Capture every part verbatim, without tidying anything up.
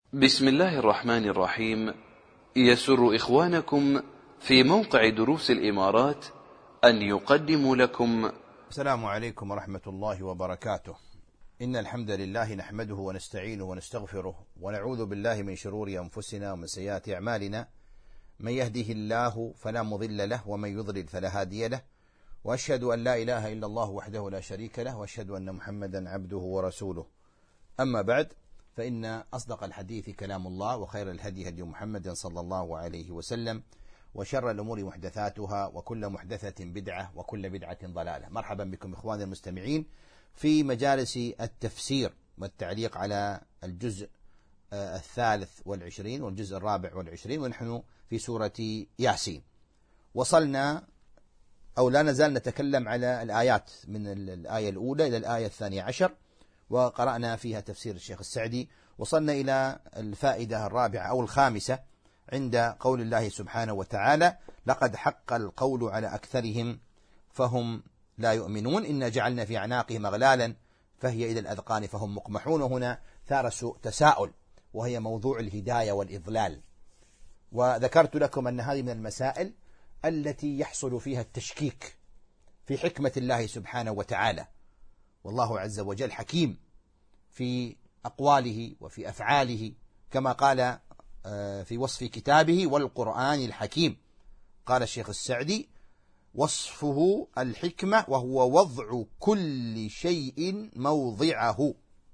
بسم الله الرحمن الرحيم. يسر إخوانكم في موقع دروس الإمارات أن يقدموا لكم. السلام عليكم ورحمة الله وبركاته. إن الحمد لله نحمده ونستعينه ونستغفره ونعوذ بالله من شرور أنفسنا ومن سيئات أعمالنا. من يهده الله فلا مضل له ومن يضلل فلا هادي له، وأشهد أن لا إله إلا الله وحده لا شريك له، وأشهد أن محمدا عبده ورسوله. أما بعد، فإن أصدق الحديث كلام الله، وخير الهدي هدي محمد صلى الله عليه وسلم، وشر الأمور محدثاتها، وكل محدثة بدعة، وكل بدعة ضلالة. مرحبا بكم إخواني المستمعين في مجالس التفسير والتعليق على الجزء الثالث والعشرين والجزء الرابع والعشرين، ونحن في سورة ياسين. وصلنا أو لا نزال نتكلم على الآيات من الآية الأولى إلى الآية الثانية عشر، وقرأنا فيها تفسير الشيخ السعدي. وصلنا إلى الفائدة الرابعة أو الخامسة عند قول الله سبحانه وتعالى: لقد حق القول على أكثرهم فهم لا يؤمنون، إنا جعلنا في أعناقهم أغلالا فهي إلى الأذقان فهم مقمحون. هنا ثار تساؤل، وهي موضوع الهداية والإضلال. وذكرت لكم أن هذه من المسائل التي يحصل فيها التشكيك في حكمة الله سبحانه وتعالى، والله عز وجل حكيم في أقواله وفي أفعاله، كما قال في وصف كتابه: والقرآن الحكيم. قال الشيخ السعدي: وصفه الحكمة، وهو وضع كل شيء موضعه.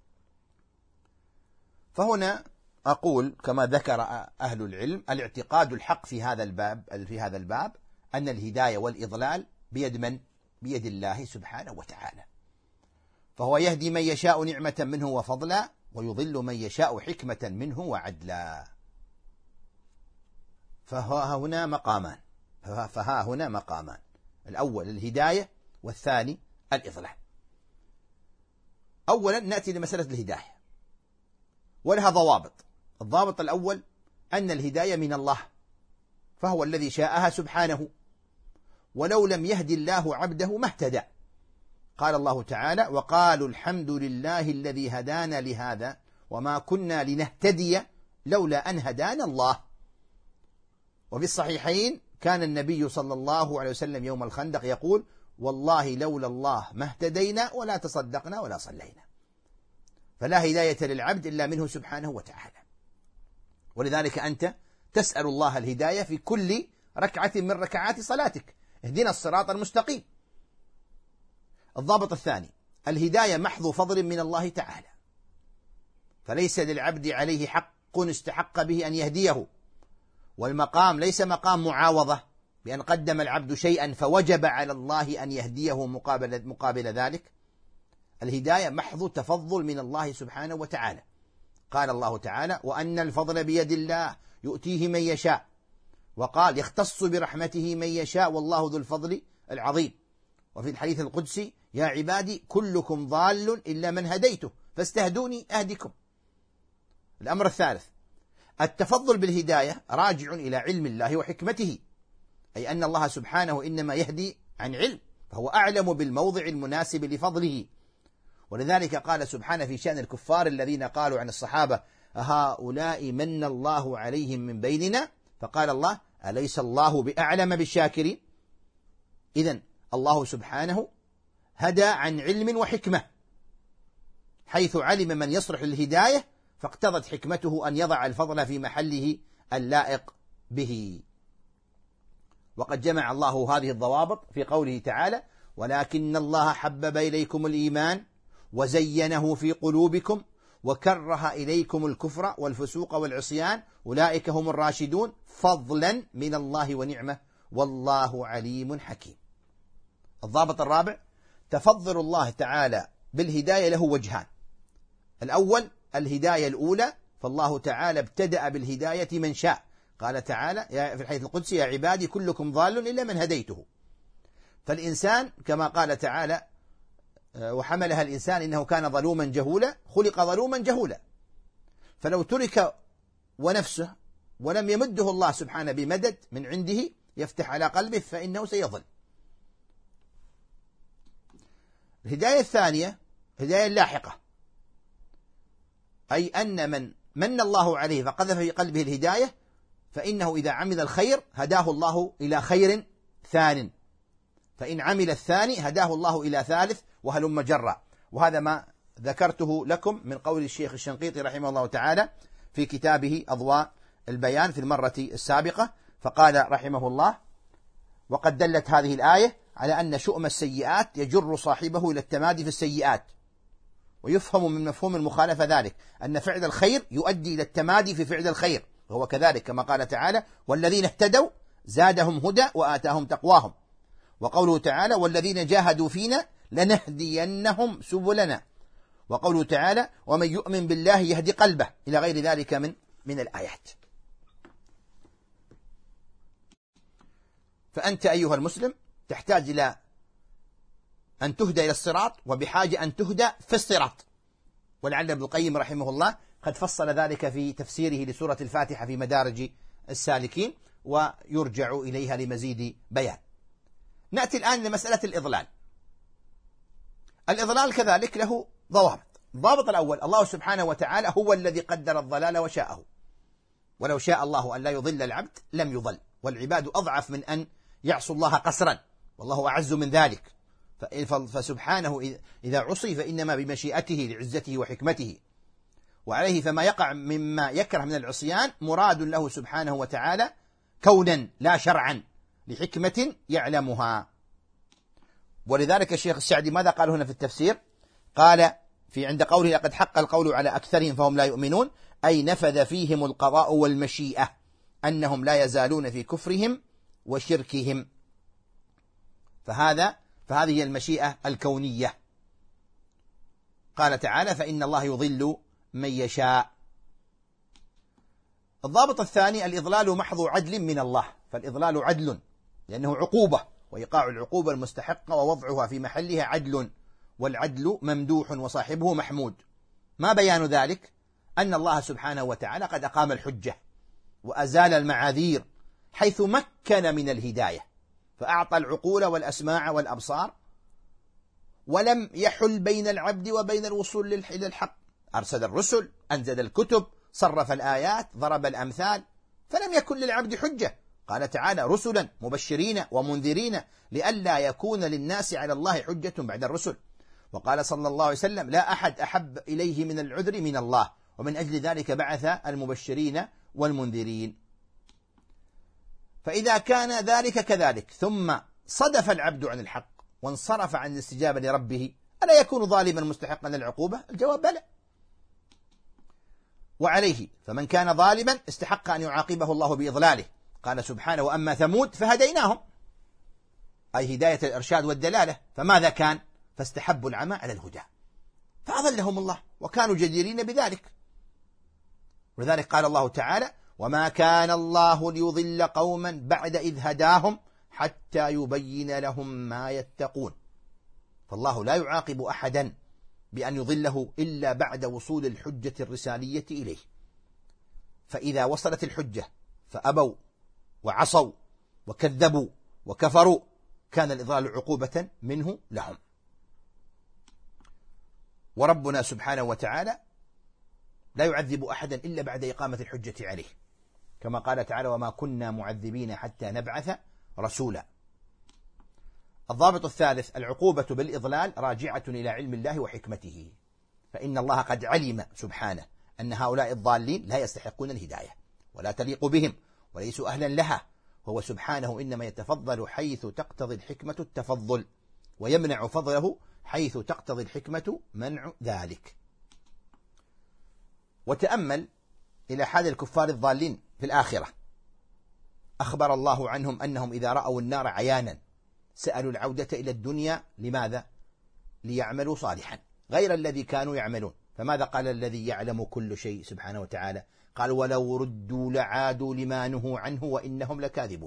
فهنا أقول كما ذكر أهل العلم: الاعتقاد الحق في هذا الباب في هذا الباب أن الهداية والإضلال بيد من؟ بيد الله سبحانه وتعالى. فهو يهدي من يشاء نعمة منه وفضلا، ويضل من يشاء حكمة منه وعدلا. فها هنا مقامان فها هنا مقامان الأول الهداية، والثاني الإضلال. أولا نأتي لمسألة الهداية، ولها ضوابط. الضابط الأول أن الهداية من الله، فهو الذي شاءها سبحانه، ولو لم يهدي الله عبده ما اهتدى. قال الله تعالى: وقالوا الحمد لله الذي هدانا لهذا وما كنا لنهتدي لولا أن هدانا الله. وفي الصحيحين كان النبي صلى الله عليه وسلم يوم الخندق يقول: والله لولا الله ما اهتدينا ولا تصدقنا ولا صلينا. فلا هداية للعبد إلا منه سبحانه وتعالى. ولذلك أنت تسأل الله الهداية في كل ركعة من ركعات صلاتك: اهدنا الصراط المستقيم. الضابط الثاني: الهداية محض فضل من الله تعالى، فليس للعبد عليه حق استحق به أن يهديه، والمقام ليس مقام معاوضة بأن قدم العبد شيئا فوجب على الله أن يهديه مقابل, مقابل ذلك. الهداية محض تفضل من الله سبحانه وتعالى. قال الله تعالى: وأن الفضل بيد الله يؤتيه من يشاء. وقال: يختص برحمته من يشاء والله ذو الفضل العظيم. وفي الحديث القدسي: يا عبادي كلكم ضال إلا من هديته فاستهدوني أهدكم. الأمر الثالث: التفضل بالهداية راجع إلى علم الله وحكمته، أي أن الله سبحانه إنما يهدي عن علم، فهو أعلم بالموضع المناسب لفضله. ولذلك قال سبحانه في شأن الكفار الذين قالوا عن الصحابة: هؤلاء من الله عليهم من بيننا، فقال الله: أليس الله بأعلم بالشاكرين؟ إذن الله سبحانه هدى عن علم وحكمة، حيث علم من يصلح للهداية، فاقتضت حكمته أن يضع الفضل في محله اللائق به. وقد جمع الله هذه الضوابط في قوله تعالى: ولكن الله حبب إليكم الإيمان وزينه في قلوبكم وكره إليكم الكفر والفسوق والعصيان أولئك هم الراشدون فضلا من الله ونعمة والله عليم حكيم. الضابط الرابع: تفضل الله تعالى بالهداية له وجهان. الأول الهداية الأولى، فالله تعالى ابتدأ بالهداية من شاء. قال تعالى في الحديث القدسي: يا عبادي كلكم ضال إلا من هديته. فالإنسان كما قال تعالى: وحملها الإنسان إنه كان ظلوما جهولا، خلق ظلوما جهولا. فلو ترك ونفسه ولم يمده الله سبحانه بمدد من عنده يفتح على قلبه فإنه سيضل. الهداية الثانية هداية لاحقة، أي أن من من الله عليه فقذف في قلبه الهداية، فإنه إذا عمل الخير هداه الله إلى خير ثان، فإن عمل الثاني هداه الله إلى ثالث، وهلم جرا. وهذا ما ذكرته لكم من قول الشيخ الشنقيطي رحمه الله تعالى في كتابه أضواء البيان في المرة السابقة، فقال رحمه الله: وقد دلت هذه الآية على أن شؤم السيئات يجر صاحبه إلى التمادي في السيئات، ويفهم من مفهوم المخالفة ذلك أن فعل الخير يؤدي إلى التمادي في فعل الخير، وهو كذلك كما قال تعالى: والذين اهتدوا زادهم هدى وآتاهم تقواهم. وقوله تعالى: والذين جاهدوا فينا لنهدينهم سبلنا. وقوله تعالى: ومن يؤمن بالله يهدي قلبه، إلى غير ذلك من من الآيات. فأنت أيها المسلم تحتاج إلى أن تهدى إلى الصراط، وبحاجة أن تهدى في الصراط. ولعل ابن القيم رحمه الله قد فصل ذلك في تفسيره لسورة الفاتحة في مدارج السالكين، ويرجع إليها لمزيد بيان. نأتي الآن لمسألة الإضلال. الإضلال كذلك له ضوابط. الضابط الأول: الله سبحانه وتعالى هو الذي قدر الضلال وشاءه، ولو شاء الله أن لا يضل العبد لم يضل، والعباد أضعف من أن يعصوا الله قسرا، والله أعز من ذلك. فسبحانه إذا عصي فإنما بمشيئته لعزته وحكمته، وعليه فما يقع مما يكره من العصيان مراد له سبحانه وتعالى كونا لا شرعا، لحكمة يعلمها. ولذلك الشيخ السعدي ماذا قال هنا في التفسير؟ قال في عند قوله: لقد حق القول على أكثرهم فهم لا يؤمنون، أي نفذ فيهم القضاء والمشيئة أنهم لا يزالون في كفرهم وشركهم. فهذا فهذه هي المشيئة الكونية. قال تعالى: فإن الله يضل من يشاء. الضابط الثاني: الإضلال محض عدل من الله، فالإضلال عدل لأنه عقوبة، وإيقاع العقوبة المستحقة ووضعها في محلها عدل، والعدل ممدوح وصاحبه محمود. ما بيان ذلك؟ أن الله سبحانه وتعالى قد أقام الحجة وأزال المعاذير، حيث مكن من الهداية، فأعطى العقول والأسماع والأبصار، ولم يحل بين العبد وبين الوصول إلى الحق. أرسل الرسل، أنزل الكتب، صرف الآيات، ضرب الأمثال، فلم يكن للعبد حجة. قال تعالى: رسلا مبشرين ومنذرين لئلا يكون للناس على الله حجة بعد الرسل. وقال صلى الله عليه وسلم: لا أحد أحب إليه من العذر من الله، ومن أجل ذلك بعث المبشرين والمنذرين. فإذا كان ذلك كذلك ثم صدف العبد عن الحق وانصرف عن الاستجابة لربه، ألا يكون ظالما مستحقا للعقوبة؟ الجواب بلى. وعليه فمن كان ظالما استحق أن يعاقبه الله بإضلاله. قال سبحانه: وأما ثمود فهديناهم، أي هداية الإرشاد والدلالة. فماذا كان؟ فاستحبوا العمى على الهدى فأضلهم الله، وكانوا جديرين بذلك. ولذلك قال الله تعالى: وما كان الله ليضل قوما بعد إذ هداهم حتى يبين لهم ما يتقون. فالله لا يعاقب أحدا بأن يضله إلا بعد وصول الحجة الرسالية إليه. فإذا وصلت الحجة فأبوا وعصوا وكذبوا وكفروا، كان الإضلال عقوبة منه لهم. وربنا سبحانه وتعالى لا يعذب أحدا إلا بعد إقامة الحجة عليه، كما قال تعالى: وما كنا معذبين حتى نبعث رسولا. الضابط الثالث: العقوبة بالإضلال راجعة إلى علم الله وحكمته، فإن الله قد علم سبحانه أن هؤلاء الضالين لا يستحقون الهداية ولا تليق بهم وليسوا أهلا لها، وهو سبحانه إنما يتفضل حيث تقتضي الحكمة التفضل، ويمنع فضله حيث تقتضي الحكمة منع ذلك. وتأمل إلى حال الكفار الضالين في الآخرة. أخبر الله عنهم أنهم إذا رأوا النار عيانا سألوا العودة إلى الدنيا. لماذا؟ ليعملوا صالحا غير الذي كانوا يعملون. فماذا قال الذي يعلم كل شيء سبحانه وتعالى؟ قال: ولو ردوا لعادوا لما نهوا عنه وإنهم لكاذبون.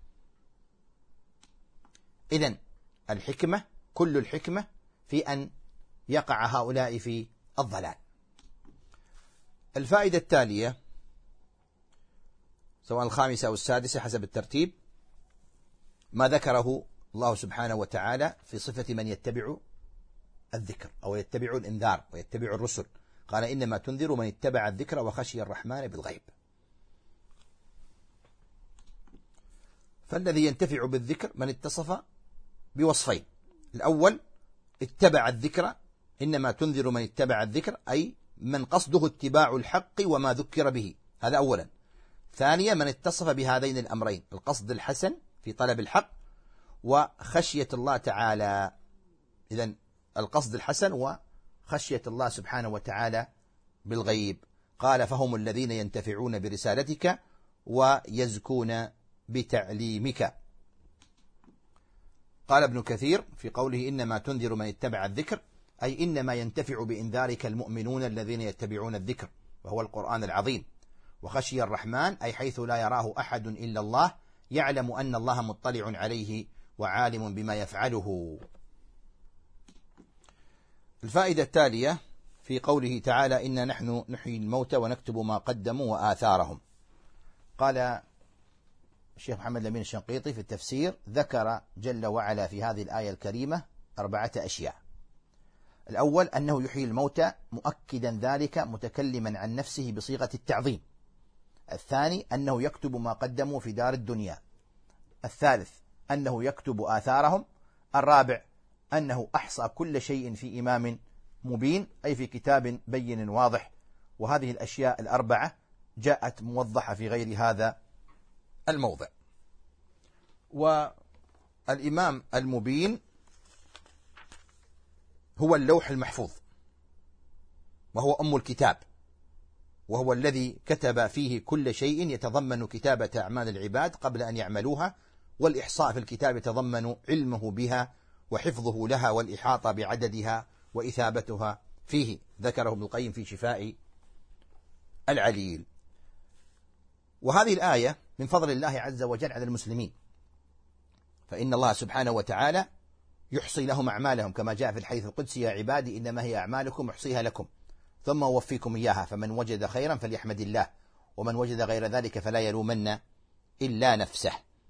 إذن الحكمة، كل الحكمة في أن يقع هؤلاء في الضلال. الفائدة التالية سواء الخامسة أو السادسة حسب الترتيب، ما ذكره الله سبحانه وتعالى في صفة من يتبع الذكر أو يتبع الإنذار ويتبع الرسل. قال إنما تنذر من اتبع الذكر وخشي الرحمن بالغيب. فالذي ينتفع بالذكر من اتصف بوصفين: الأول اتبع الذكر، إنما تنذر من اتبع الذكر أي من قصده اتباع الحق وما ذكر به، هذا أولا. ثانيا من اتصف بهذين الأمرين: القصد الحسن في طلب الحق وخشية الله تعالى. إذن القصد الحسن وخشية الله سبحانه وتعالى بالغيب. قال: فهم الذين ينتفعون برسالتك ويزكون بتعليمك. قال ابن كثير في قوله إنما تنذر من اتبع الذكر أي إنما ينتفع بإنذارك المؤمنون الذين يتبعون الذكر وهو القرآن العظيم. وخشي الرحمن أي حيث لا يراه أحد إلا الله، يعلم أن الله مطلع عليه وعالم بما يفعله. الفائدة التالية في قوله تعالى: إنا نحن نحيي الموتى ونكتب ما قدموا وآثارهم. قال الشيخ محمد الأمين الشنقيطي في التفسير: ذكر جل وعلا في هذه الآية الكريمة أربعة أشياء. الأول أنه يحيي الموتى مؤكدا ذلك متكلما عن نفسه بصيغة التعظيم. الثاني أنه يكتب ما قدموا في دار الدنيا. الثالث أنه يكتب آثارهم. الرابع أنه أحصى كل شيء في إمام مبين أي في كتاب بين واضح. وهذه الأشياء الأربعة جاءت موضحة في غير هذا الموضع. والإمام المبين هو اللوح المحفوظ، وهو أم الكتاب، وهو الذي كتب فيه كل شيء يتضمن كتابة أعمال العباد قبل أن يعملوها، والإحصاء في الكتاب يتضمن علمه بها وحفظه لها والإحاطة بعددها وإثابتها فيه، ذكره ابن القيم في شفاء العليل. وهذه الآية من فضل الله عز وجل على المسلمين، فإن الله سبحانه وتعالى يحصي لهم أعمالهم كما جاء في الحديث القدسي: يا عبادي إنما هي أعمالكم أحصيها لكم ثم أوفيكم إياها، فمن وجد خيرا فليحمد الله ومن وجد غير ذلك فلا يلومن إلا نفسه.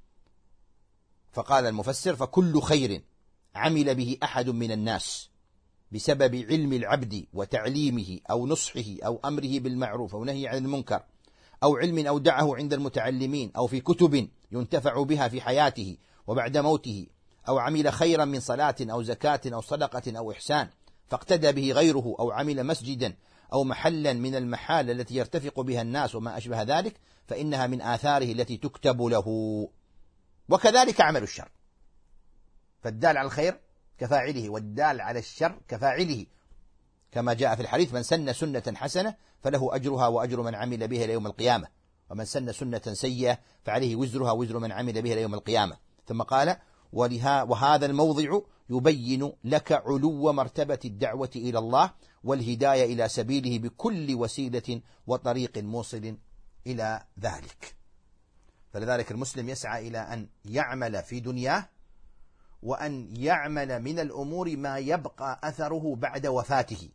فقال المفسر: فكل خير عمل به أحد من الناس بسبب علم العبد وتعليمه أو نصحه أو أمره بالمعروف أو نهي عن المنكر أو علم أودعه عند المتعلمين أو في كتب ينتفع بها في حياته وبعد موته، أو عمل خيرا من صلاة أو زكاة أو صدقة أو إحسان فاقتدى به غيره، أو عمل مسجدا أو محلا من المحال التي يرتفق بها الناس وما أشبه ذلك، فإنها من آثاره التي تكتب له. وكذلك عمل الشر، فالدال على الخير كفاعله والدال على الشر كفاعله، كما جاء في الحديث: من سن سنة حسنة فله أجرها وأجر من عمل بها ليوم القيامة، ومن سن سنة سيئة فعليه وزرها وزر من عمل بها ليوم القيامة. ثم قال: ولها وهذا الموضع يبين لك علو مرتبة الدعوة إلى الله والهداية إلى سبيله بكل وسيلة وطريق موصل إلى ذلك. فلذلك المسلم يسعى إلى أن يعمل في دنياه وأن يعمل من الأمور ما يبقى أثره بعد وفاته.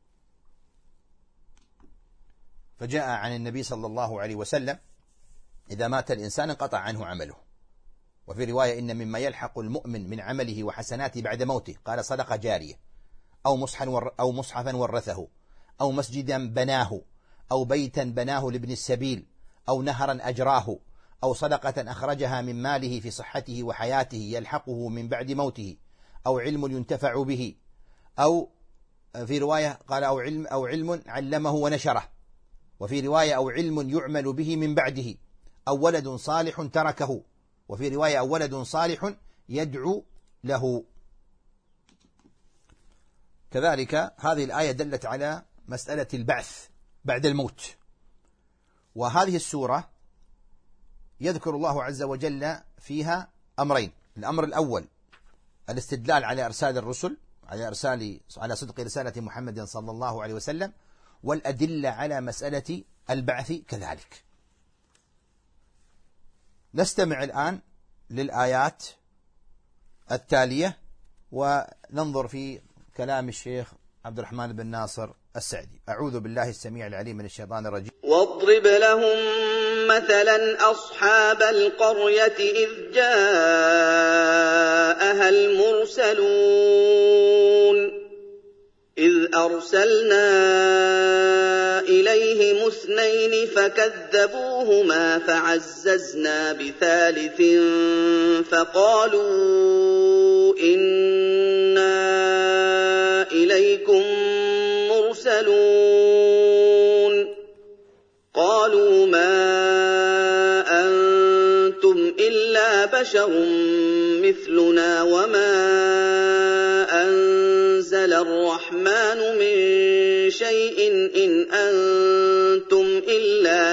فجاء عن النبي صلى الله عليه وسلم: إذا مات الإنسان انقطع عنه عمله. وفي رواية: إن مما يلحق المؤمن من عمله وحسناته بعد موته، قال: صدقة جارية أو مصحفا أو مصحفا ورثه أو مسجدا بناه أو بيتا بناه لابن السبيل أو نهرا أجراه أو صدقة أخرجها من ماله في صحته وحياته يلحقه من بعد موته، أو علم ينتفع به، أو في رواية قال: أو علم أو علم علمه ونشره. وفي رواية: أو علم يعمل به من بعده، أو ولد صالح تركه. وفي رواية: أو ولد صالح يدعو له. كذلك هذه الآية دلت على مسألة البعث بعد الموت. وهذه السورة يذكر الله عز وجل فيها أمرين: الأمر الأول الاستدلال على إرسال الرسل، على إرسال على صدق رسالة محمد صلى الله عليه وسلم، والأدلة على مسألة البعث كذلك. نستمع الآن للآيات التالية وننظر في كلام الشيخ عبد الرحمن بن ناصر السعدي. أعوذ بالله السميع العليم من الشيطان الرجيم. واضرب لهم مثلا أصحاب القرية إذ جاءها المرسلون إذ أرسلنا إليهم اثنين فكذبوهما فعززنا بثالث فقالوا إنا إليكم مرسلون قالوا ما أنتم إلا بشر مثلنا وما أنزل الرحمن من شيء إن أنتم إلا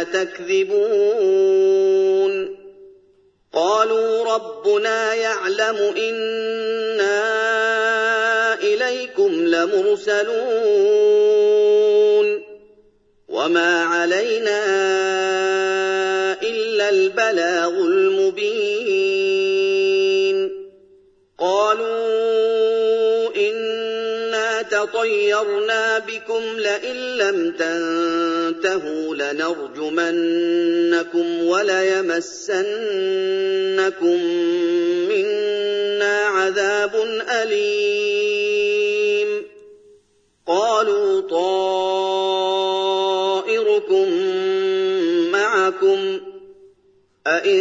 تكذبون قالوا ربنا يعلم إنا إليكم لمرسلون وما علينا إلا البلاغ المبين قالوا إنا تطيرنا بكم لئن لم تنتهوا لنرجمنكم وليمسنكم منا عذاب أليم قالوا طائركم معكم أئن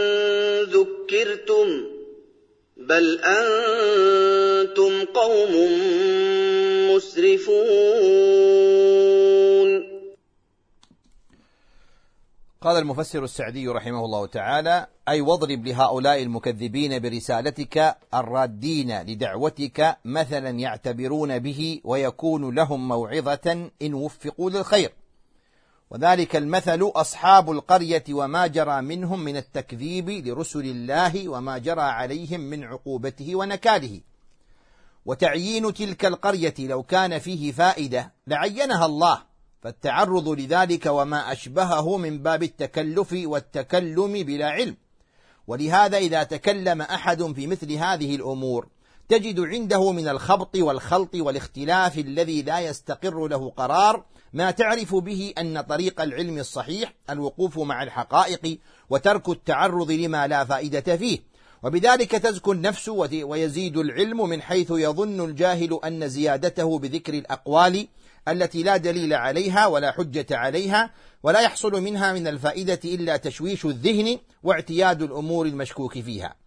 ذكرتم بل أنتم قوم مسرفون. قال المفسر السعدي رحمه الله تعالى: أي واضرب لهؤلاء المكذبين برسالتك الرادين لدعوتك مثلا يعتبرون به ويكون لهم موعظة إن وفقوا للخير. وذلك المثل أصحاب القرية وما جرى منهم من التكذيب لرسل الله وما جرى عليهم من عقوبته ونكاله. وتعيين تلك القرية لو كان فيه فائدة لعينها الله، فالتعرض لذلك وما أشبهه من باب التكلف والتكلم بلا علم. ولهذا إذا تكلم أحد في مثل هذه الأمور تجد عنده من الخبط والخلط والاختلاف الذي لا يستقر له قرار ما تعرف به أن طريق العلم الصحيح الوقوف مع الحقائق وترك التعرض لما لا فائدة فيه، وبذلك تزكو النفس ويزيد العلم من حيث يظن الجاهل أن زيادته بذكر الأقوال التي لا دليل عليها ولا حجة عليها ولا يحصل منها من الفائدة إلا تشويش الذهن واعتياد الأمور المشكوك فيها.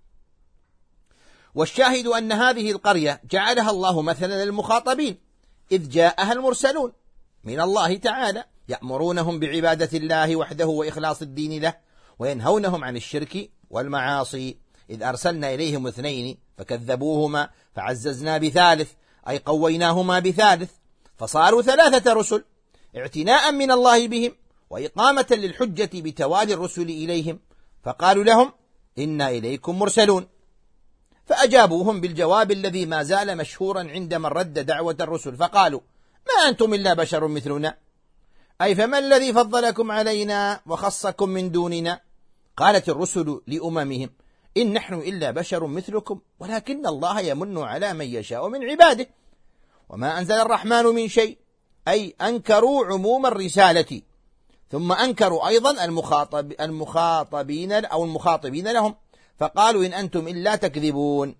والشاهد أن هذه القرية جعلها الله مثلا للمخاطبين إذ جاءها المرسلون من الله تعالى يأمرونهم بعبادة الله وحده وإخلاص الدين له وينهونهم عن الشرك والمعاصي. إذ أرسلنا إليهم اثنين فكذبوهما فعززنا بثالث أي قويناهما بثالث فصاروا ثلاثة رسل اعتناء من الله بهم وإقامة للحجة بتوالي الرسل إليهم، فقالوا لهم إنا إليكم مرسلون، فأجابوهم بالجواب الذي ما زال مشهورا عند من رد دعوة الرسل، فقالوا ما أنتم إلا بشر مثلنا، أي فما الذي فضلكم علينا وخصكم من دوننا؟ قالت الرسل لأممهم إن نحن إلا بشر مثلكم ولكن الله يمن على من يشاء من عباده وما أنزل الرحمن من شيء، أي أنكروا عموم الرسالة، ثم أنكروا أيضا المخاطب المخاطبين أو المخاطبين لهم، فقالوا إن أنتم إلا تكذبون.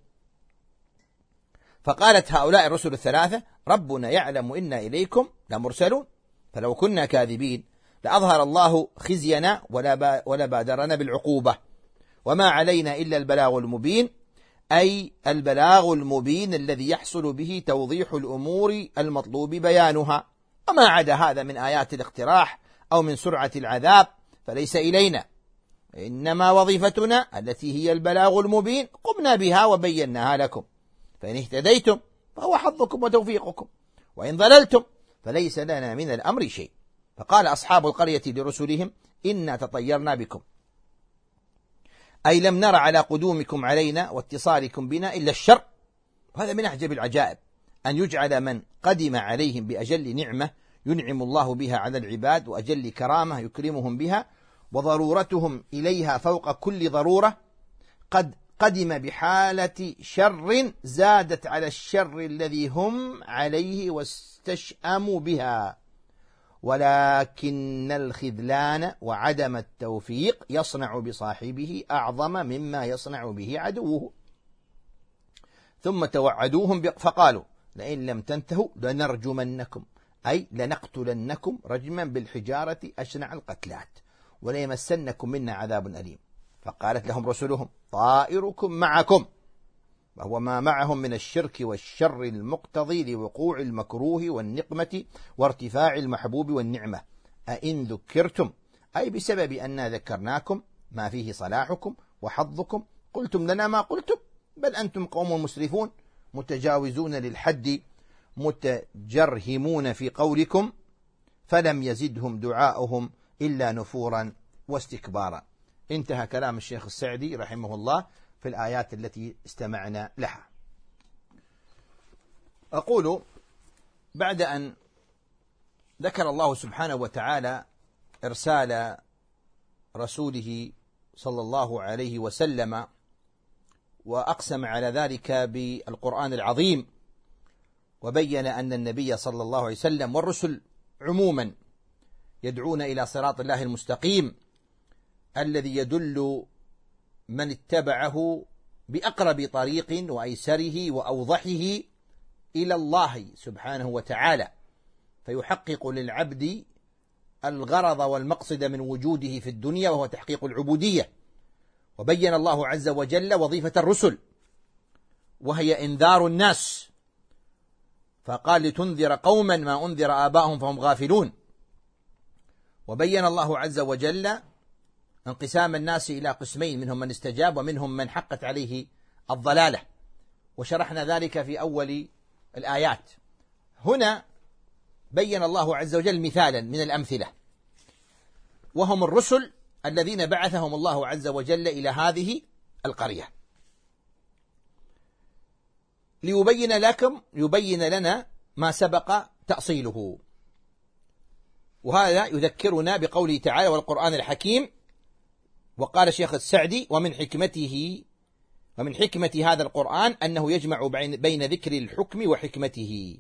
فقالت هؤلاء الرسل الثلاثة ربنا يعلم إنا إليكم لمرسلون، فلو كنا كاذبين لأظهر الله خزينا ولا بادرنا بالعقوبة، وما علينا إلا البلاغ المبين، أي البلاغ المبين الذي يحصل به توضيح الأمور المطلوب بيانها، وما عدا هذا من آيات الاقتراح أو من سرعة العذاب فليس إلينا، إنما وظيفتنا التي هي البلاغ المبين قمنا بها وبيناها لكم، فإن اهتديتم فهو حظكم وتوفيقكم وإن ضللتم فليس لنا من الأمر شيء. فقال أصحاب القرية لرسلهم إنا تطيرنا بكم، أي لم نر على قدومكم علينا واتصالكم بنا إلا الشر. وهذا من أعجب العجائب أن يجعل من قدم عليهم بأجل نعمة ينعم الله بها على العباد وأجل كرامة يكرمهم بها وضرورتهم إليها فوق كل ضرورة قد قدم بحالة شر زادت على الشر الذي هم عليه واستشأموا بها، ولكن الخذلان وعدم التوفيق يصنع بصاحبه أعظم مما يصنع به عدوه. ثم توعدوهم فقالوا لئن لم تنتهوا لنرجمنكم أي لنقتلنكم رجما بالحجارة أشنع القتلات وليمسنكم منا عذاب أليم. فقالت لهم رسلهم طائركم معكم، وهو ما معهم من الشرك والشر المقتضي لوقوع المكروه والنقمة وارتفاع المحبوب والنعمة. أئن ذكرتم أي بسبب أننا ذكرناكم ما فيه صلاحكم وحظكم قلتم لنا ما قلتم، بل أنتم قوم مسرفون متجاوزون للحد متجرهمون في قولكم، فلم يزدهم دعاؤهم إلا نفورا واستكبارا. انتهى كلام الشيخ السعدي رحمه الله في الآيات التي استمعنا لها. أقول بعد أن ذكر الله سبحانه وتعالى إرسال رسوله صلى الله عليه وسلم وأقسم على ذلك بالقرآن العظيم، وبين أن النبي صلى الله عليه وسلم والرسل عموما يدعون إلى صراط الله المستقيم الذي يدل من اتبعه بأقرب طريق وأيسره وأوضحه إلى الله سبحانه وتعالى، فيحقق للعبد الغرض والمقصد من وجوده في الدنيا وهو تحقيق العبودية. وبين الله عز وجل وظيفة الرسل وهي إنذار الناس، فقال لتنذر قوما ما أنذر آباؤهم فهم غافلون. وبين الله عز وجل انقسام الناس إلى قسمين، منهم من استجاب ومنهم من حقت عليه الضلالة، وشرحنا ذلك في أول الآيات. هنا بين الله عز وجل مثالا من الأمثلة، وهم الرسل الذين بعثهم الله عز وجل إلى هذه القرية ليبين لكم يبين لنا ما سبق تأصيله. وهذا يذكرنا بقوله تعالى والقرآن الحكيم. وقال الشيخ السعدي ومن حكمته ومن حكمة هذا القرآن أنه يجمع بين ذكر الحكم وحكمته.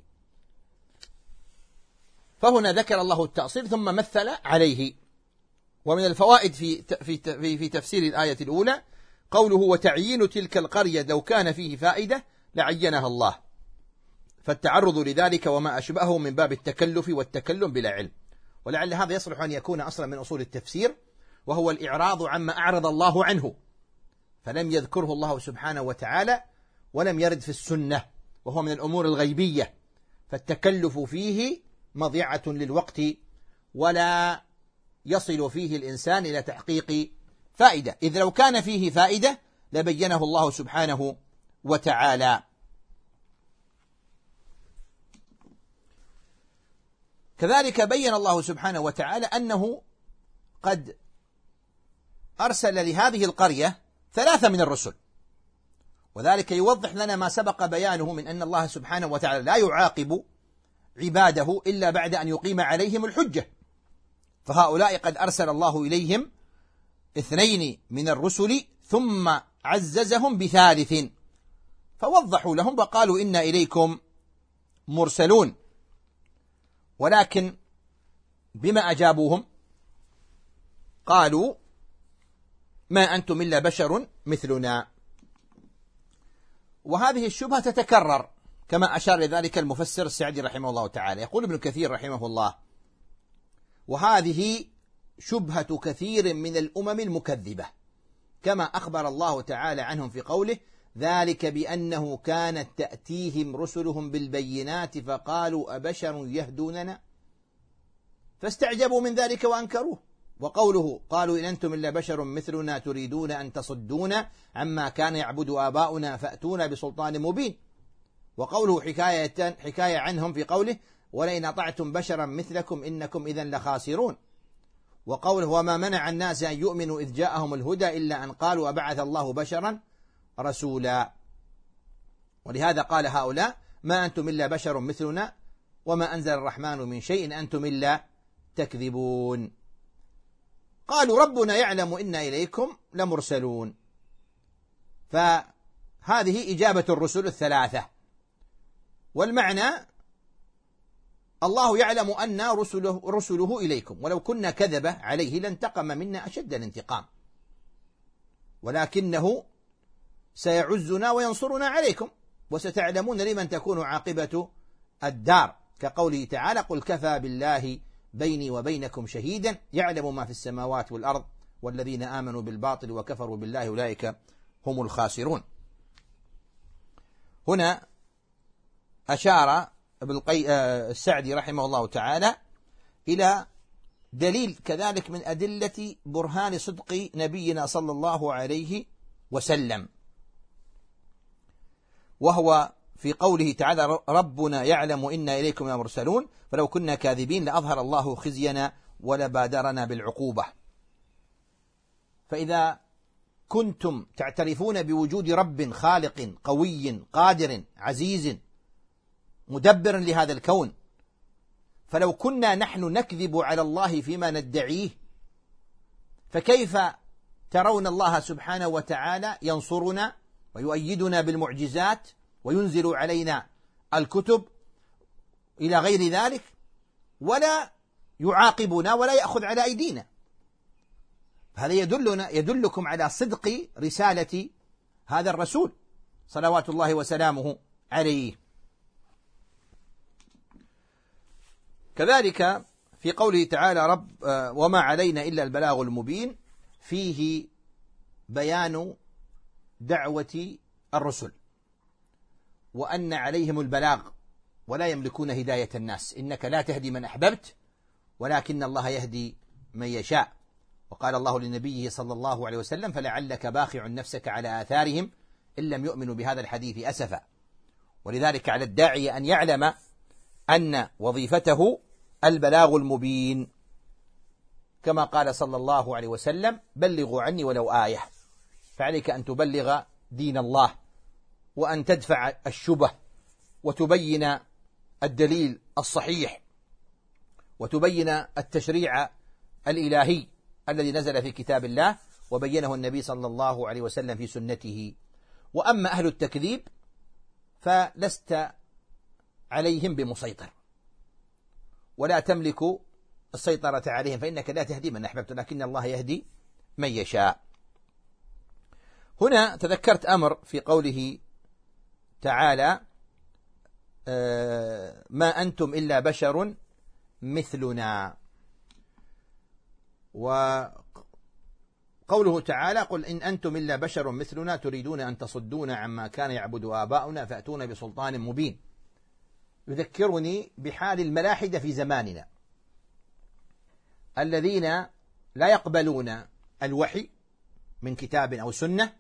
فهنا ذكر الله التأصيل ثم مثل عليه. ومن الفوائد في في في تفسير الآية الأولى قوله وتعيين تلك القرية لو كان فيه فائدة لعينها الله، فالتعرض لذلك وما أشبهه من باب التكلف والتكلم بلا علم. ولعل هذا يصلح أن يكون أصلا من أصول التفسير، وهو الإعراض عما أعرض الله عنه فلم يذكره الله سبحانه وتعالى ولم يرد في السنة، وهو من الأمور الغيبية، فالتكلف فيه مضيعة للوقت ولا يصل فيه الإنسان إلى تحقيق فائدة، إذ لو كان فيه فائدة لبينه الله سبحانه وتعالى. كذلك بين الله سبحانه وتعالى أنه قد أرسل لهذه القرية ثلاثة من الرسل، وذلك يوضح لنا ما سبق بيانه من أن الله سبحانه وتعالى لا يعاقب عباده إلا بعد أن يقيم عليهم الحجة. فهؤلاء قد أرسل الله إليهم اثنين من الرسل ثم عززهم بثالث، فوضحوا لهم وقالوا إنا إليكم مرسلون. ولكن بما أجابوهم قالوا ما أنتم إلا بشر مثلنا. وهذه الشبهة تتكرر كما أشار لذلك المفسر السعدي رحمه الله تعالى. يقول ابن كثير رحمه الله وهذه شبهة كثير من الأمم المكذبة، كما أخبر الله تعالى عنهم في قوله ذلك بأنه كانت تأتيهم رسلهم بالبينات فقالوا أبشر يهدوننا فاستعجبوا من ذلك وأنكروه. وقوله قالوا إن أنتم إلا بشر مثلنا تريدون أن تصدونا عما كان يعبد آباؤنا فأتونا بسلطان مبين. وقوله حكاية, حكاية عنهم في قوله ولئن أطعتم بشرا مثلكم إنكم إذا لخاسرون. وقوله وما منع الناس أن يؤمنوا إذ جاءهم الهدى إلا أن قالوا أبعث الله بشرا رسولا. ولهذا قال هؤلاء ما أنتم إلا بشر مثلنا وما أنزل الرحمن من شيء أنتم إلا تكذبون. قالوا ربنا يعلم إنا إليكم لمرسلون. فهذه إجابة الرسل الثلاثة. والمعنى الله يعلم أن رسله, رسله إليكم، ولو كنا كذب عليه لانتقم منا أشد الانتقام، ولكنه سيعزنا وينصرنا عليكم، وستعلمون لمن تكون عاقبة الدار، كقوله تعالى: قل كفى بالله بيني وبينكم شهيدا يعلم ما في السماوات والأرض والذين آمنوا بالباطل وكفروا بالله أولئك هم الخاسرون. هنا أشار ابن السعدي رحمه الله تعالى إلى دليل كذلك من أدلة برهان صدق نبينا صلى الله عليه وسلم، وهو في قوله تعالى: ربنا يعلم إنا إليكم لمرسلون فلو كنا كاذبين لأظهر الله خزينا ولبادرنا بالعقوبة. فإذا كنتم تعترفون بوجود رب خالق قوي قادر عزيز مدبر لهذا الكون، فلو كنا نحن نكذب على الله فيما ندعيه، فكيف ترون الله سبحانه وتعالى ينصرنا ويؤيدنا بالمعجزات وينزل علينا الكتب إلى غير ذلك، ولا يعاقبنا ولا يأخذ على أيدينا؟ هذا يدلنا يدلكم على صدق رسالة هذا الرسول صلوات الله وسلامه عليه. كذلك في قوله تعالى: رب وما علينا إلا البلاغ المبين، فيه بيان دعوة الرسل وأن عليهم البلاغ ولا يملكون هداية الناس. إنك لا تهدي من أحببت ولكن الله يهدي من يشاء. وقال الله لنبيه صلى الله عليه وسلم: فلعلك باخع نفسك على آثارهم إن لم يؤمنوا بهذا الحديث أسفا. ولذلك على الداعية أن يعلم أن وظيفته البلاغ المبين، كما قال صلى الله عليه وسلم: بلغوا عني ولو آية. فعليك أن تبلغ دين الله، وأن تدفع الشبه، وتبين الدليل الصحيح، وتبين التشريع الإلهي الذي نزل في كتاب الله وبينه النبي صلى الله عليه وسلم في سنته. وأما أهل التكذيب فلست عليهم بمسيطر، ولا تملك السيطرة عليهم، فإنك لا تهدي من أحببت لكن الله يهدي من يشاء. هنا تذكرت أمر في قوله تعالى: ما أنتم إلا بشر مثلنا. وقوله تعالى: قل إن أنتم إلا بشر مثلنا تريدون أن تصدون عما كان يعبد آباؤنا فأتونا بسلطان مبين. يذكرني بحال الملاحدة في زماننا الذين لا يقبلون الوحي من كتاب أو سنة،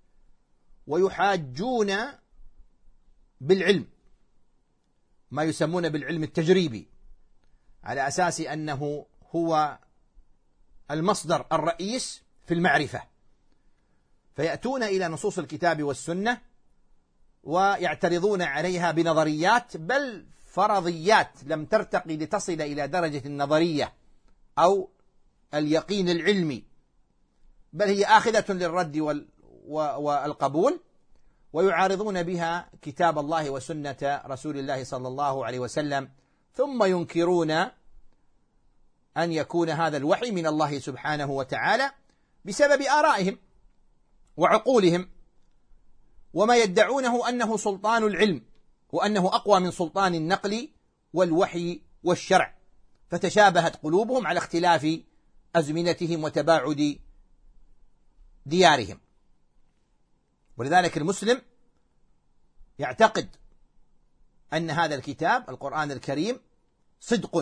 ويحاجون بالعلم، ما يسمون بالعلم التجريبي، على أساس أنه هو المصدر الرئيس في المعرفة. فيأتون إلى نصوص الكتاب والسنة ويعترضون عليها بنظريات، بل فرضيات لم ترتقي لتصل إلى درجة النظرية أو اليقين العلمي، بل هي آخذة للرد والقبول، ويعارضون بها كتاب الله وسنة رسول الله صلى الله عليه وسلم، ثم ينكرون أن يكون هذا الوحي من الله سبحانه وتعالى بسبب آرائهم وعقولهم، وما يدعونه أنه سلطان العلم، وأنه أقوى من سلطان النقل والوحي والشرع، فتشابهت قلوبهم على اختلاف أزمنتهم وتباعد ديارهم. ولذلك المسلم يعتقد أن هذا الكتاب القرآن الكريم صدق،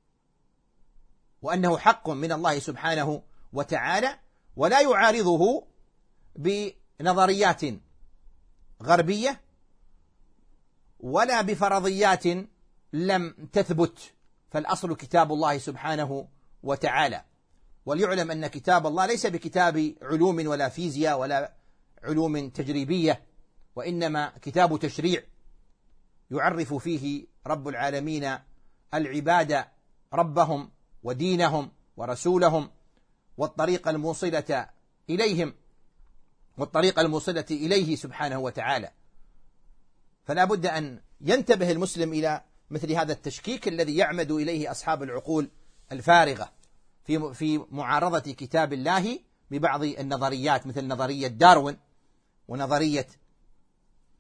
وأنه حق من الله سبحانه وتعالى، ولا يعارضه بنظريات غربية ولا بفرضيات لم تثبت، فالأصل كتاب الله سبحانه وتعالى. وليعلم أن كتاب الله ليس بكتاب علوم ولا فيزياء ولا علوم تجريبية، وإنما كتاب تشريع يعرف فيه رب العالمين العباد ربهم ودينهم ورسولهم والطريقة الموصلة إليهم والطريقة الموصلة إليه سبحانه وتعالى. فلا بد أن ينتبه المسلم إلى مثل هذا التشكيك الذي يعمد إليه أصحاب العقول الفارغة في في معارضة كتاب الله ببعض النظريات، مثل نظرية داروين ونظرية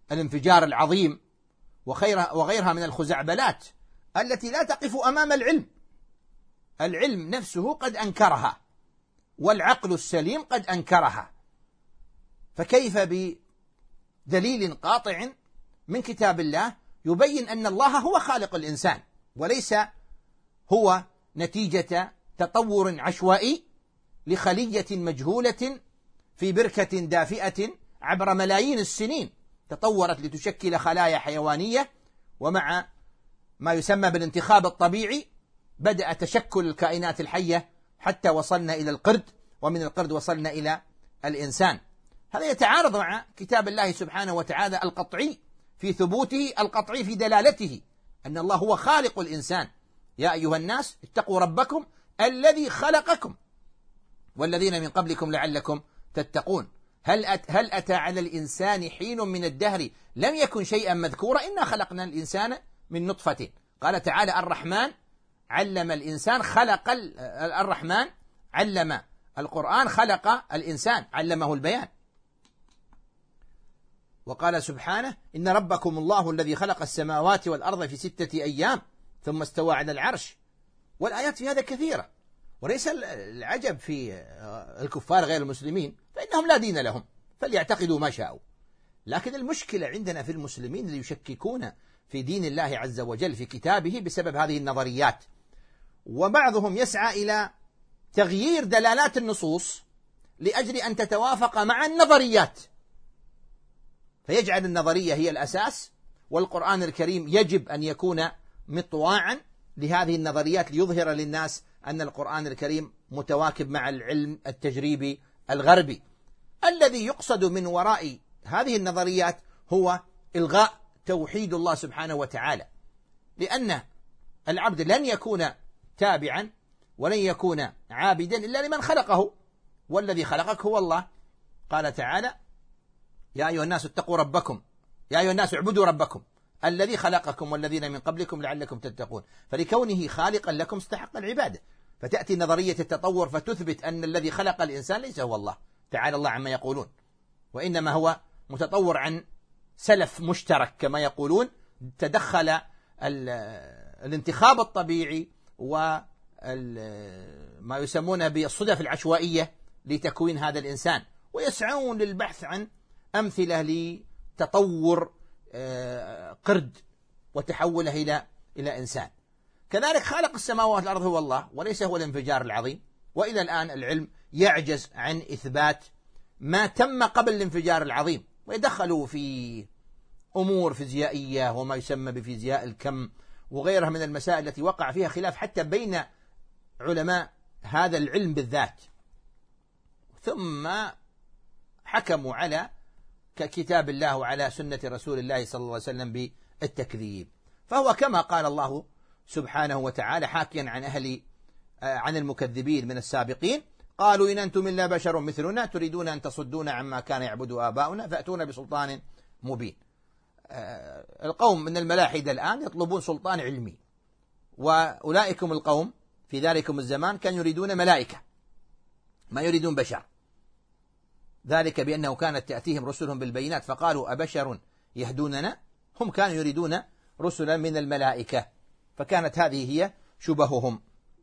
الانفجار العظيم وغيرها, وغيرها من الخزعبلات التي لا تقف أمام العلم. العلم نفسه قد أنكرها، والعقل السليم قد أنكرها، فكيف بدليل قاطع من كتاب الله يبين أن الله هو خالق الإنسان وليس هو نتيجة تطور عشوائي لخلية مجهولة في بركة دافئة عبر ملايين السنين تطورت لتشكل خلايا حيوانية، ومع ما يسمى بالانتخاب الطبيعي بدأ تشكل الكائنات الحية حتى وصلنا إلى القرد، ومن القرد وصلنا إلى الإنسان. هذا يتعارض مع كتاب الله سبحانه وتعالى القطعي في ثبوته، القطعي في دلالته أن الله هو خالق الإنسان. يا أيها الناس اتقوا ربكم الذي خلقكم والذين من قبلكم لعلكم تتقون. هل أت هل أتى على الإنسان حين من الدهر لم يكن شيئا مذكورا؟ إنا خلقنا الإنسان من نطفة. قال تعالى الرحمن علم الإنسان، خلق الرحمن علم القرآن، خلق الإنسان علمه البيان. وقال سبحانه إن ربكم الله الذي خلق السماوات والأرض في ستة أيام ثم استوى على العرش. والآيات في هذا كثيرة، وليس العجب في الكفار غير المسلمين فإنهم لا دين لهم فليعتقدوا ما شاءوا. لكن المشكلة عندنا في المسلمين اللي يشككون في دين الله عز وجل في كتابه بسبب هذه النظريات، وبعضهم يسعى إلى تغيير دلالات النصوص لأجل أن تتوافق مع النظريات، فيجعل النظرية هي الأساس، والقرآن الكريم يجب أن يكون مطواعا لهذه النظريات ليظهر للناس أن القرآن الكريم متواكب مع العلم التجريبي الغربي. الذي يقصد من وراء هذه النظريات هو إلغاء توحيد الله سبحانه وتعالى، لأن العبد لن يكون تابعا ولن يكون عابدا إلا لمن خلقه، والذي خلقك هو الله. قال تعالى يا أيها الناس اتقوا ربكم، يا أيها الناس اعبدوا ربكم الذي خلقكم والذين من قبلكم لعلكم تتقون. فلكونه خالقا لكم استحق العبادة. فتأتي نظرية التطور فتثبت أن الذي خلق الإنسان ليس هو الله تعالى الله عما يقولون، وإنما هو متطور عن سلف مشترك كما يقولون. تدخل الانتخاب الطبيعي وما يسمونه بالصدف العشوائية لتكوين هذا الإنسان، ويسعون للبحث عن أمثلة لتطور قرد وتحوله إلى إلى إنسان. كذلك خالق السماوات والأرض هو الله وليس هو الانفجار العظيم، وإلى الآن العلم يعجز عن إثبات ما تم قبل الانفجار العظيم، ويدخلوا في أمور فيزيائية وما يسمى بفيزياء الكم وغيرها من المسائل التي وقع فيها خلاف حتى بين علماء هذا العلم بالذات، ثم حكموا على ككتاب الله وعلى سنة رسول الله صلى الله عليه وسلم بالتكذيب. فهو كما قال الله سبحانه وتعالى حاكيا عن أهل عن المكذبين من السابقين قالوا إن أنتم إلا بشر مثلنا تريدون أن تصدون عما كان يعبد آباؤنا فأتونا بسلطان مبين. القوم من الملاحدة الآن يطلبون سلطان علمي، وأولئكم القوم في ذلكم الزمان كانوا يريدون ملائكة ما يريدون بشر، ذلك بأنه كانت تأتيهم رسلهم بالبينات فقالوا أبشر يهدوننا، هم كانوا يريدون رسلا من الملائكة، فكانت هذه هي شبههم.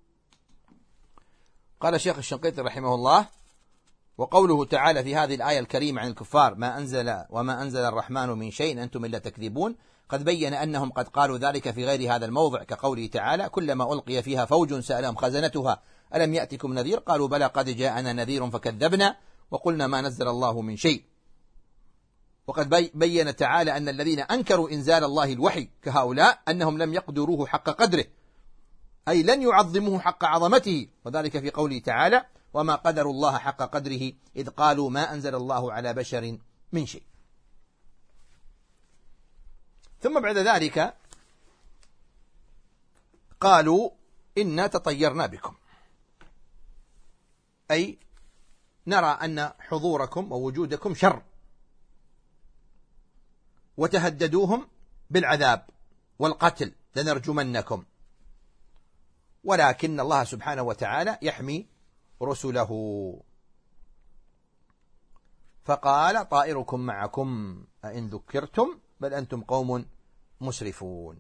قال الشيخ الشنقيطي رحمه الله وقوله تعالى في هذه الآية الكريمة عن الكفار ما أنزل وما أنزل الرحمن من شيء أنتم إلا تكذبون، قد بين أنهم قد قالوا ذلك في غير هذا الموضع كقوله تعالى كلما ألقي فيها فوج سألهم خزنتها ألم يأتكم نذير قالوا بلى قد جاءنا نذير فكذبنا وقلنا ما نزل الله من شيء. وقد بين تعالى أن الذين أنكروا إنزال الله الوحي كهؤلاء أنهم لم يقدروه حق قدره، أي لن يعظموه حق عظمته، وذلك في قوله تعالى وما قدروا الله حق قدره إذ قالوا ما أنزل الله على بشر من شيء. ثم بعد ذلك قالوا إنا تطيرنا بكم، أي نرى أن حضوركم ووجودكم شر، وتهددوهم بالعذاب والقتل لنرجمنكم، ولكن الله سبحانه وتعالى يحمي رسله. فقال طائركم معكم أئن ذكرتم بل أنتم قوم مسرفون.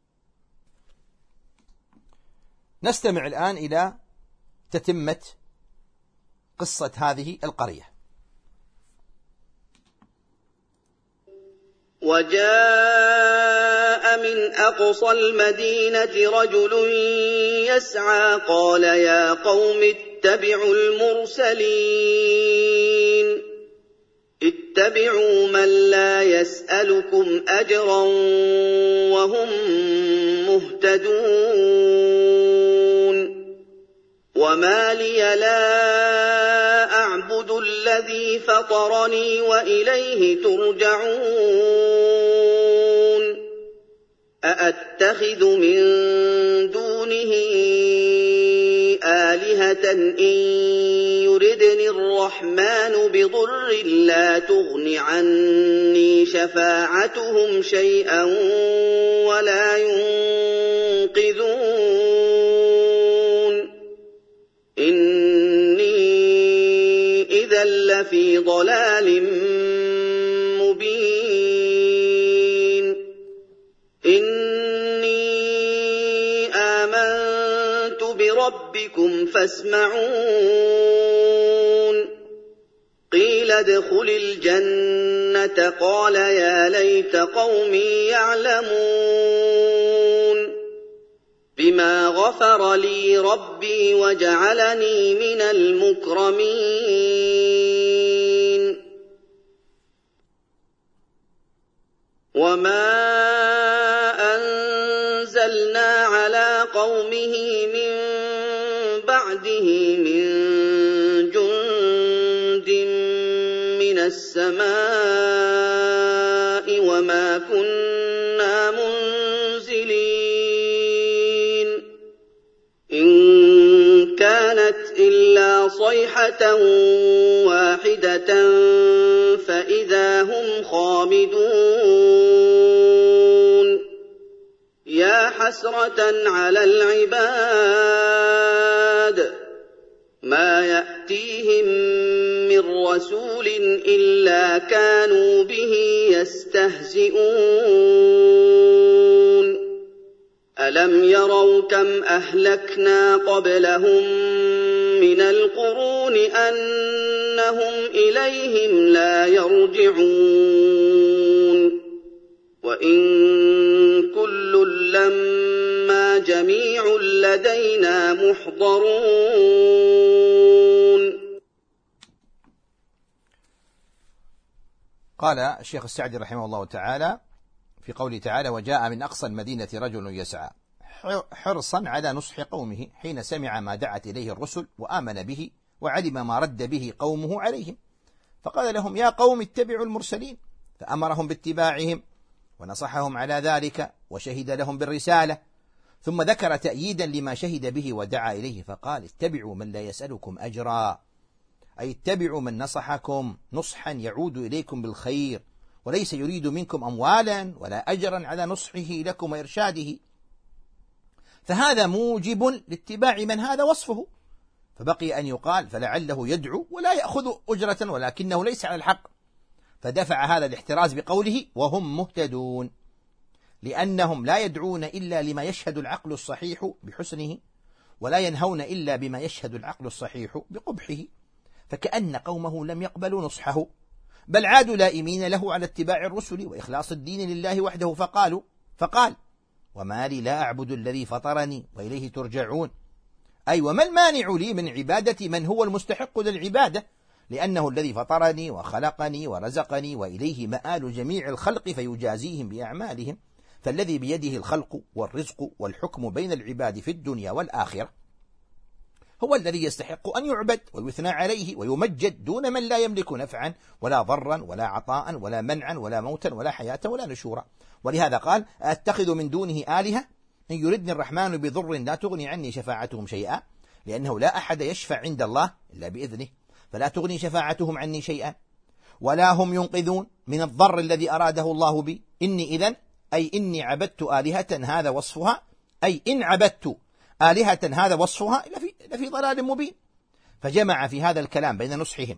نستمع الآن إلى تتمة قصة هذه القرية. وجاء من أقصى المدينة رجل يسعى قال يا قوم اتبعوا المرسلين اتبعوا من لا يسألكم أجرا وهم مهتدون وما لي لا أعبد الذي فطرني وإليه ترجعون أأتخذ من دونه آلهة إن يردني الرحمن بضر لا تغن عني شفاعتهم شيئا ولا ينقذون إني إذا لفي ضلال مبين إني آمنت بربكم فاسمعون قيل ادخل الجنة قال يا ليت قومي يعلمون بما غفر لي ربي وجعلني من المكرمين وما أنزلنا على قومه من بعده من جند من السماء وما كنا منزلين إن كانت إلا صيحة واحدة فإذا هم خامدون يا حسرة على العباد ما يأتيهم من رسول إلا كانوا به يستهزئون ألم يروا كم أهلكنا قبلهم من القرون أنهم إليهم لا يرجعون وإن كل لما جميع لدينا محضرون. قال الشيخ السعدي رحمه الله تعالى في قوله تعالى وجاء من أقصى المدينة رجل يسعى حرصا على نصح قومه حين سمع ما دعت إليه الرسل وآمن به وعلم ما رد به قومه عليهم فقال لهم يا قوم اتبعوا المرسلين فأمرهم باتباعهم ونصحهم على ذلك وشهد لهم بالرسالة ثم ذكر تأييدا لما شهد به ودعا إليه فقال اتبعوا من لا يسألكم أجرا أي اتبعوا من نصحكم نصحا يعود إليكم بالخير وليس يريد منكم أموالا ولا أجرا على نصحه لكم وإرشاده فهذا موجب لاتباع من هذا وصفه فبقي أن يقال فلعله يدعو ولا يأخذ أجرة ولكنه ليس على الحق فدفع هذا الاحتراز بقوله وهم مهتدون لأنهم لا يدعون إلا لما يشهد العقل الصحيح بحسنه ولا ينهون إلا بما يشهد العقل الصحيح بقبحه فكأن قومه لم يقبلوا نصحه بل عادوا لائمين له على اتباع الرسل وإخلاص الدين لله وحده فقالوا فقال وما لي لا أعبد الذي فطرني وإليه ترجعون أي وما المانع لي من عبادة من هو المستحق للعبادة لأنه الذي فطرني وخلقني ورزقني وإليه مآل جميع الخلق فيجازيهم بأعمالهم فالذي بيده الخلق والرزق والحكم بين العباد في الدنيا والآخرة هو الذي يستحق أن يعبد ويثنى عليه ويمجد دون من لا يملك نفعا ولا ضرا ولا عطاء ولا منعا ولا موتا ولا حياة ولا نشورا ولهذا قال أتخذ من دونه آلهة إن يردني الرحمن بضر لا تغني عني شفاعتهم شيئا لأنه لا أحد يشفع عند الله إلا بإذنه فلا تغني شفاعتهم عني شيئا ولا هم ينقذون من الضر الذي أراده الله بي إني إذن أي إني عبدت آلهة هذا وصفها أي إن عبدت آلهة هذا وصفها لفي, لفي ضلال مبين فجمع في هذا الكلام بين نصحهم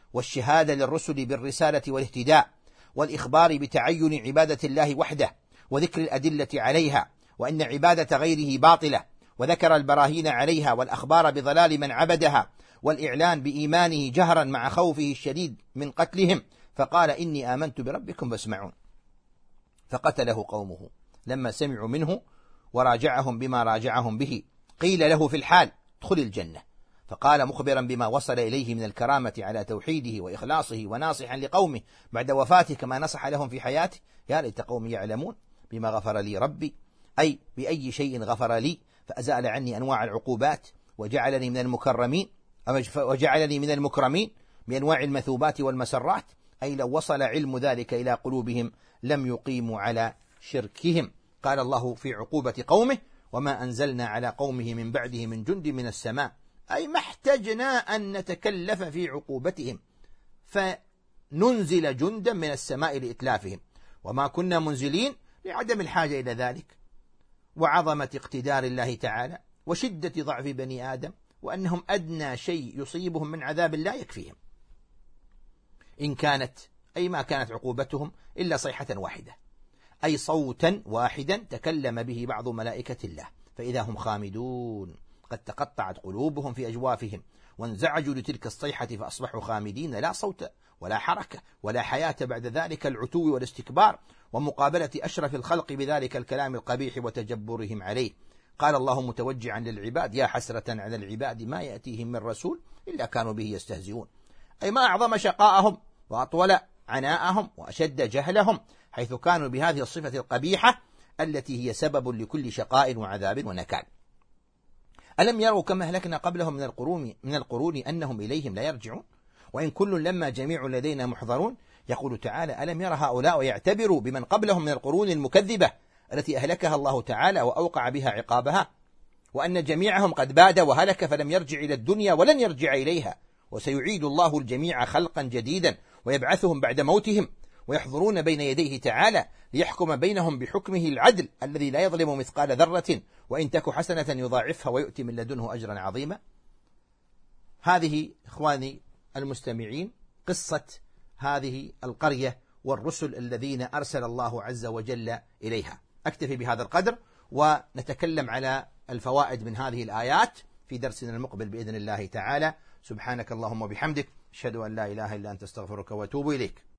والشهادة للرسل بالرسالة والاهتداء، والإخبار بتعين عبادة الله وحده، وذكر الأدلة عليها، وأن عبادة غيره باطلة، وذكر البراهين عليها والأخبار بضلال من عبدها، والإعلان بإيمانه جهرا مع خوفه الشديد من قتلهم، فقال إني آمنت بربكم فاسمعون. فقتله قومه لما سمعوا منه وراجعهم بما راجعهم به. قيل له في الحال ادخل الجنة، فقال مخبرا بما وصل إليه من الكرامة على توحيده وإخلاصه، وناصحا لقومه بعد وفاته كما نصح لهم في حياته: يا ليت قومي يعلمون بما غفر لي ربي، أي بأي شيء غفر لي فأزال عني أنواع العقوبات وجعلني من المكرمين وجعلني من المكرمين بأنواع المثوبات والمسرات، أي لو وصل علم ذلك إلى قلوبهم لم يقيموا على شركهم. قال الله في عقوبة قومه: وما أنزلنا على قومه من بعده من جند من السماء، أي ما احتجنا أن نتكلف في عقوبتهم فننزل جندا من السماء لإتلافهم، وما كنا منزلين لعدم الحاجة إلى ذلك، وعظمة اقتدار الله تعالى وشدة ضعف بني آدم، وأنهم أدنى شيء يصيبهم من عذاب لا يكفيهم، إن كانت أي ما كانت عقوبتهم إلا صيحة واحدة، أي صوتا واحدا تكلم به بعض ملائكة الله، فإذا هم خامدون قد تقطعت قلوبهم في أجوافهم وانزعجوا لتلك الصيحة فأصبحوا خامدين، لا صوت ولا حركة ولا حياة بعد ذلك العتو والاستكبار ومقابلة أشرف الخلق بذلك الكلام القبيح وتجبرهم عليه. قال الله متوجعا للعباد: يا حسرة على العباد ما يأتيهم من رسول إلا كانوا به يستهزئون، أي ما أعظم شقاءهم وأطول عناءهم وأشد جهلهم، حيث كانوا بهذه الصفة القبيحة التي هي سبب لكل شقاء وعذاب ونكال. ألم يروا كما أهلكنا قبلهم من القرون من القرون أنهم إليهم لا يرجعون، وإن كل لما جميع لدينا محضرون. يقول تعالى: ألم ير هؤلاء ويعتبروا بمن قبلهم من القرون المكذبة التي أهلكها الله تعالى وأوقع بها عقابها، وأن جميعهم قد باد وهلك فلم يرجع إلى الدنيا ولن يرجع إليها، وسيعيد الله الجميع خلقا جديدا ويبعثهم بعد موتهم، ويحضرون بين يديه تعالى ليحكم بينهم بحكمه العدل الذي لا يظلم مثقال ذرة، وإن تك حسنة يضاعفها ويؤتي من لدنه أجرا عظيما. هذه إخواني المستمعين قصة هذه القرية والرسل الذين أرسل الله عز وجل إليها. أكتفي بهذا القدر، ونتكلم على الفوائد من هذه الآيات في درسنا المقبل بإذن الله تعالى. سبحانك اللهم وبحمدك، أشهد أن لا إله إلا أنت، استغفرك وأتوب إليك.